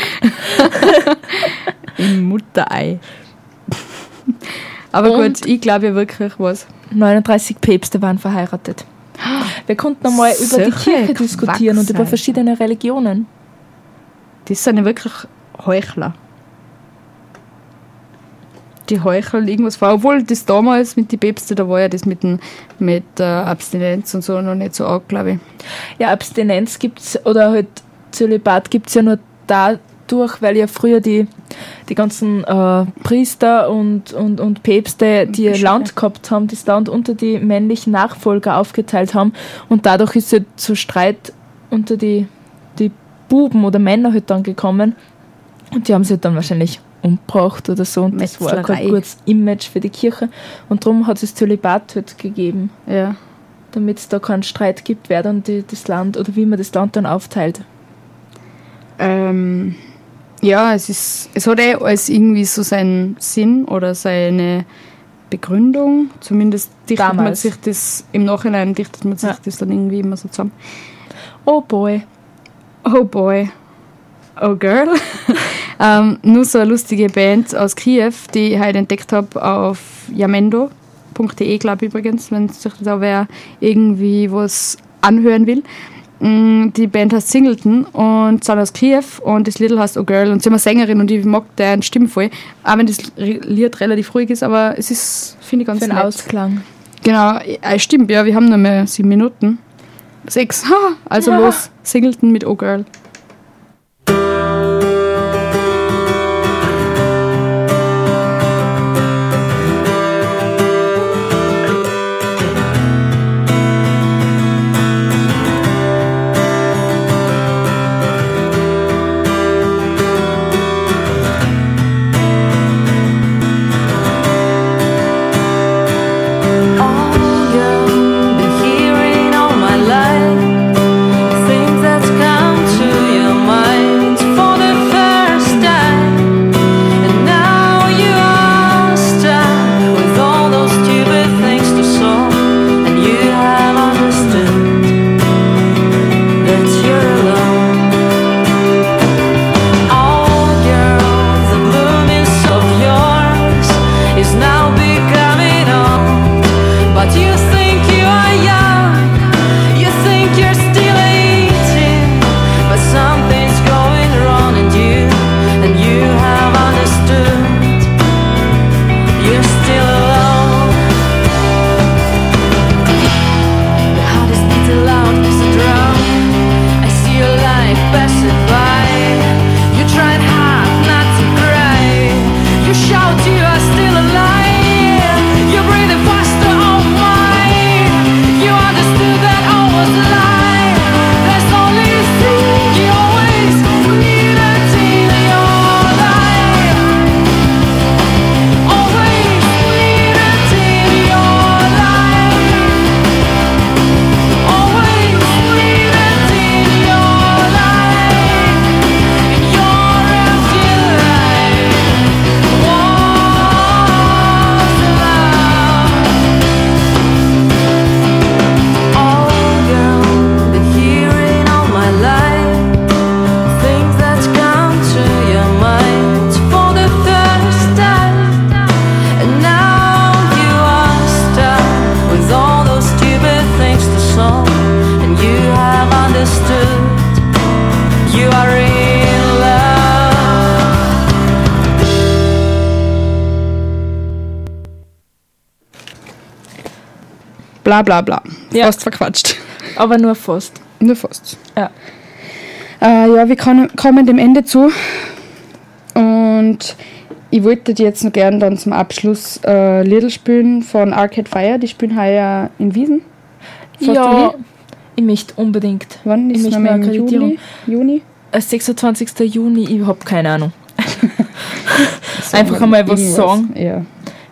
Im Mutterei. Aber Und- gut, ich glaube ja wirklich was. neununddreißig Päpste waren verheiratet. Wir konnten einmal über die Solche Kirche diskutieren und über Quacks, verschiedene Religionen. Das sind ja wirklich Heuchler. Die heucheln irgendwas vor. Obwohl das damals mit den Päpsten, da war ja das mit, dem, mit äh, Abstinenz und so noch nicht so arg, glaube ich. Ja, Abstinenz gibt's oder halt Zölibat gibt es ja nur dadurch, weil ja früher die, die ganzen äh, Priester und, und, und Päpste, die ihr Bischöfe. Land gehabt haben, das Land unter die männlichen Nachfolger aufgeteilt haben und dadurch ist halt so Streit unter die, die Buben oder Männer halt dann gekommen und die haben sich halt dann wahrscheinlich umgebracht oder so und das war Metzlerei. kein gutes Image für die Kirche und darum hat es Zölibat halt gegeben, Ja. damit es da keinen Streit gibt, wer dann die, das Land oder wie man das Land dann aufteilt. Ähm, ja, es ist, es hat eh alles irgendwie so seinen Sinn oder seine Begründung. Zumindest dichtet man Damals. sich das, im Nachhinein dichtet man sich Ja. das dann irgendwie immer so zusammen. Oh boy. Oh boy. Oh girl. ähm, nur so eine lustige Band aus Kiew, die ich heute entdeckt habe auf jamendo punkt de, glaube ich übrigens, wenn sich da wer irgendwie was anhören will. mh, die Band heißt Singleton und sind aus Kiew und das Lied heißt Oh Girl und sie haben eine Sängerin und ich mag deren Stimme voll. Auch wenn das Lied relativ ruhig ist, aber es ist, finde ich, ganz Für den nett. Ausklang. Genau, äh, stimmt, ja, wir haben noch mehr sieben Minuten. Sechs, ha, also Ja. los, Singleton mit Oh Girl. Hearing all my life, things that come to your mind for the first time, and now you are stuck with all those stupid things to solve, and you have understood that you're alone. Oh girl, the bloominess of yours is now becoming old. But you think you are young, you think you're still eighteen, but something's going wrong in you, and you have understood you're still alone. The heart is beating loud as a drum. I see your life passing by. You tried hard not to cry. You shout you are still alive. You're breathing faster, oh my. You understood that all was a lie. There's only a thing you always needed in your life. Always needed in your life. Always needed in your life. In your empty life was love. Oh girl, been hearing all my life, things that come to your mind for the first time, and now you are stuck with all those stupid things to solve, and you have understood you are in love. Bla bla bla. Ja. Fast verquatscht. Aber nur fast. Nur fast. Ja. Äh, ja, wir kann, kommen dem Ende zu. Und ich wollte jetzt noch gerne dann zum Abschluss äh, Lieder spielen von Arcade Fire. Die spielen heuer in Wiesen. Fährst du Ja, hin? ich möchte unbedingt. Wann Ich ist es möchte nochmal eine im Akkreditierung. Juli? Juni? Äh, sechsundzwanzigster Juni, ich habe keine Ahnung. Einfach einmal was Irgendwas. sagen. Ja.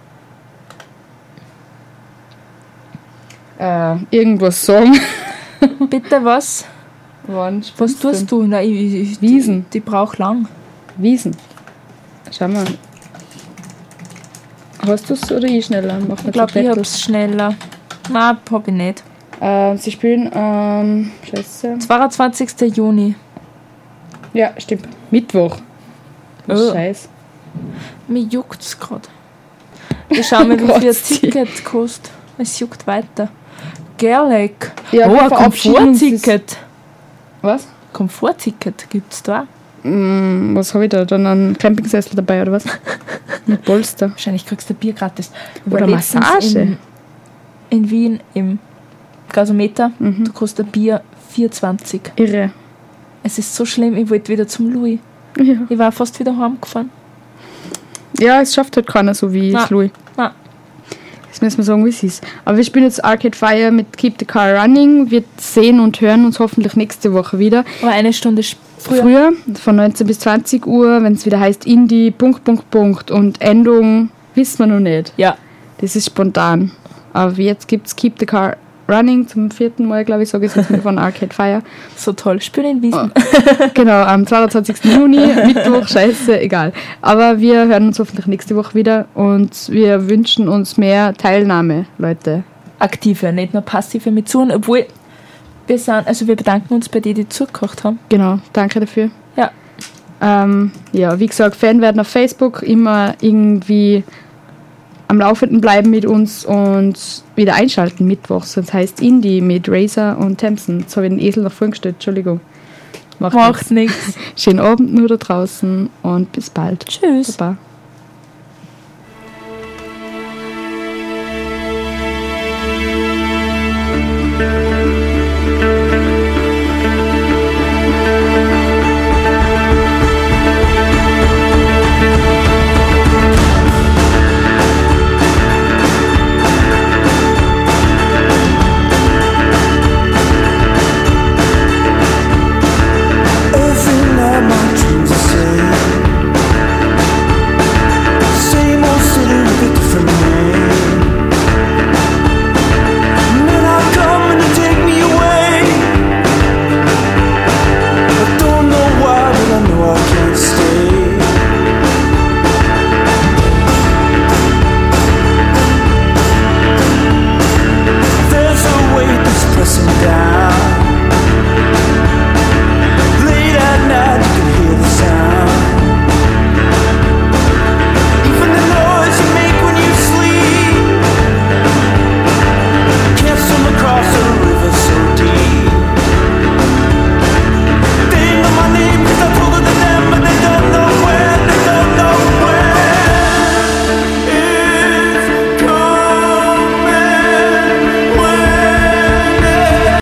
Äh, irgendwas sagen. Bitte was? Wann Was spielst du tust du? Nein, ich, ich, Wiesen. Die, die braucht lang. Wiesen. Schau mal. Hast du es oder ich schneller? Mach Ich glaube, ich hab's schneller. Nein, hab ich nicht. Äh, sie spielen, ähm, scheiße. zweiundzwanzigster Juni. Ja, stimmt. Mittwoch. Was Oh. Scheiß. Mir juckt's gerade. Ich schau mal, wie viel ein Grotzi. Ticket kostet. Es juckt weiter. Gerleck. Ja, oh, wir ein verabschieden uns Komfortticket. Was? Komfortticket gibt's da? Mm, was habe ich da? Dann einen Campingsessel dabei oder was? Mit Polster. Wahrscheinlich kriegst du Bier gratis. Ich Oder war letztens Massage. In, in Wien im Gasometer. Mhm. Da kostet ein Bier vier zwanzig. Irre. Es ist so schlimm, ich wollte wieder zum Louis. Ja. Ich war fast wieder heimgefahren. Ja, es schafft halt keiner so wie Nein. jetzt Louis. Nein. Jetzt müssen wir sagen, wie es ist. Aber wir spielen jetzt Arcade Fire mit Keep the Car Running. Wir sehen und hören uns hoffentlich nächste Woche wieder. Aber eine Stunde sp- früher. Früher, von neunzehn bis zwanzig Uhr, wenn es wieder heißt Indie, Punkt, Punkt, Punkt. Und Endung wissen wir noch nicht. Ja. Das ist spontan. Aber jetzt gibt es Keep the Car Running zum vierten Mal, glaube ich, sage ich jetzt mal von Arcade Fire. So toll. Spielen in Wiesen. Genau, am zweiundzwanzigsten Juni, Mittwoch, scheiße, egal. Aber wir hören uns hoffentlich nächste Woche wieder und wir wünschen uns mehr Teilnahme, Leute. Aktive, nicht nur passive mit zuhören, obwohl wir sind, also wir bedanken uns bei denen, die zugekocht haben. Genau, danke dafür. Ja. Ähm, ja, wie gesagt, Fan werden auf Facebook, immer irgendwie am Laufenden bleiben mit uns und wieder einschalten mittwochs. Das heißt Indie mit Razor und Tamsin. Jetzt habe ich den Esel nach vorn gestellt, Entschuldigung. Macht nichts. Schönen Abend nur da draußen und bis bald. Tschüss. Baba.